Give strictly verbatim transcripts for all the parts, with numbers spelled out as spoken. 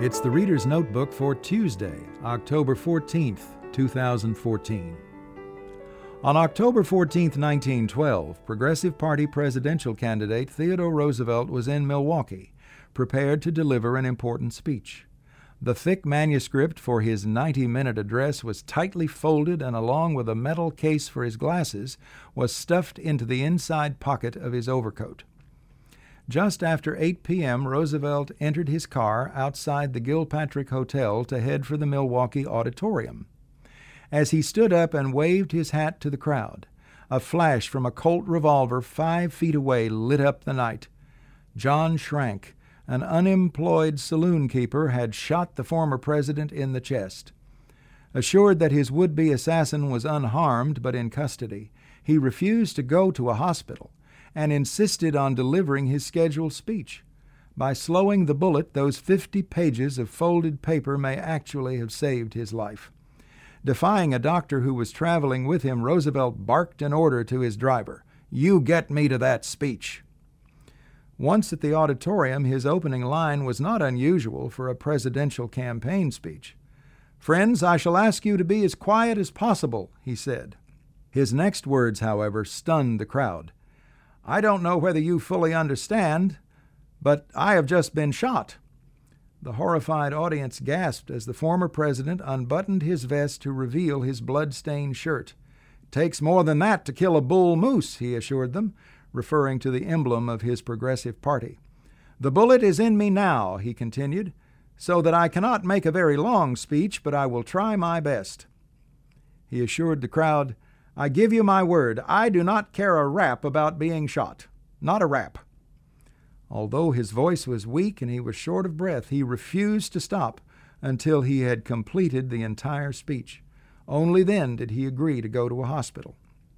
It's the Reader's Notebook for Tuesday, October fourteenth, two thousand fourteen. On October fourteenth, nineteen twelve, Progressive Party presidential candidate Theodore Roosevelt was in Milwaukee, prepared to deliver an important speech. The thick manuscript for his ninety-minute address was tightly folded and, along with a metal case for his glasses, was stuffed into the inside pocket of his overcoat. Just after eight p.m., Roosevelt entered his car outside the Gilpatrick Hotel to head for the Milwaukee Auditorium. As he stood up and waved his hat to the crowd, a flash from a Colt revolver five feet away lit up the night. John Schrank, an unemployed saloon keeper, had shot the former president in the chest. Assured that his would-be assassin was unharmed but in custody, he refused to go to a hospital and insisted on delivering his scheduled speech. By slowing the bullet, those fifty pages of folded paper may actually have saved his life. Defying a doctor who was traveling with him, Roosevelt barked an order to his driver, "You get me to that speech." Once at the auditorium, his opening line was not unusual for a presidential campaign speech. "Friends, I shall ask you to be as quiet as possible," he said. His next words, however, stunned the crowd. "I don't know whether you fully understand, but I have just been shot." The horrified audience gasped as the former president unbuttoned his vest to reveal his blood-stained shirt. "Takes more than that to kill a bull moose," he assured them, referring to the emblem of his Progressive Party. "The bullet is in me now," he continued, "so that I cannot make a very long speech, but I will try my best." He assured the crowd, "I give you my word, I do not care a rap about being shot. Not a rap." Although his voice was weak and he was short of breath, he refused to stop until he had completed the entire speech. Only then did he agree to go to a hospital.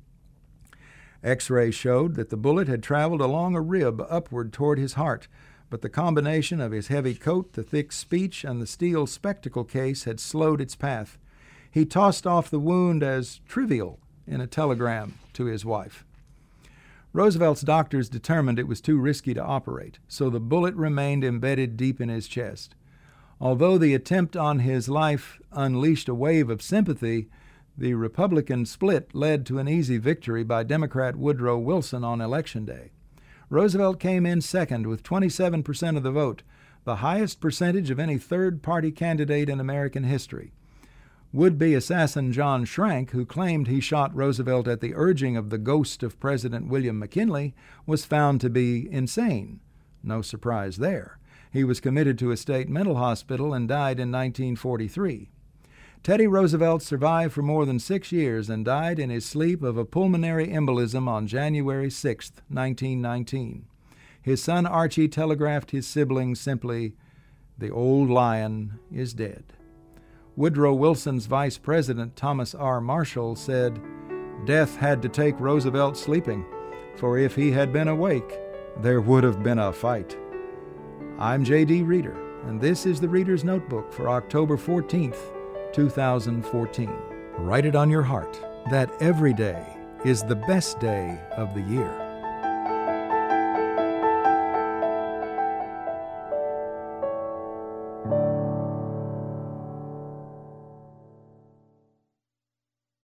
X-rays showed that the bullet had traveled along a rib upward toward his heart, but the combination of his heavy coat, the thick speech, and the steel spectacle case had slowed its path. He tossed off the wound as trivial in a telegram to his wife. Roosevelt's doctors determined it was too risky to operate, so the bullet remained embedded deep in his chest. Although the attempt on his life unleashed a wave of sympathy, the Republican split led to an easy victory by Democrat Woodrow Wilson on Election Day. Roosevelt came in second with twenty-seven percent of the vote, the highest percentage of any third-party candidate in American history. Would-be assassin John Schrank, who claimed he shot Roosevelt at the urging of the ghost of President William McKinley, was found to be insane. No surprise there. He was committed to a state mental hospital and died in nineteen forty-three. Teddy Roosevelt survived for more than six years and died in his sleep of a pulmonary embolism on January sixth, nineteen nineteen. His son Archie telegraphed his siblings simply, "The old lion is dead." Woodrow Wilson's vice president, Thomas R. Marshall, said, "Death had to take Roosevelt sleeping, for if he had been awake, there would have been a fight." I'm J D Reader, and this is the Reader's Notebook for October fourteenth, two thousand fourteen. Write it on your heart that every day is the best day of the year.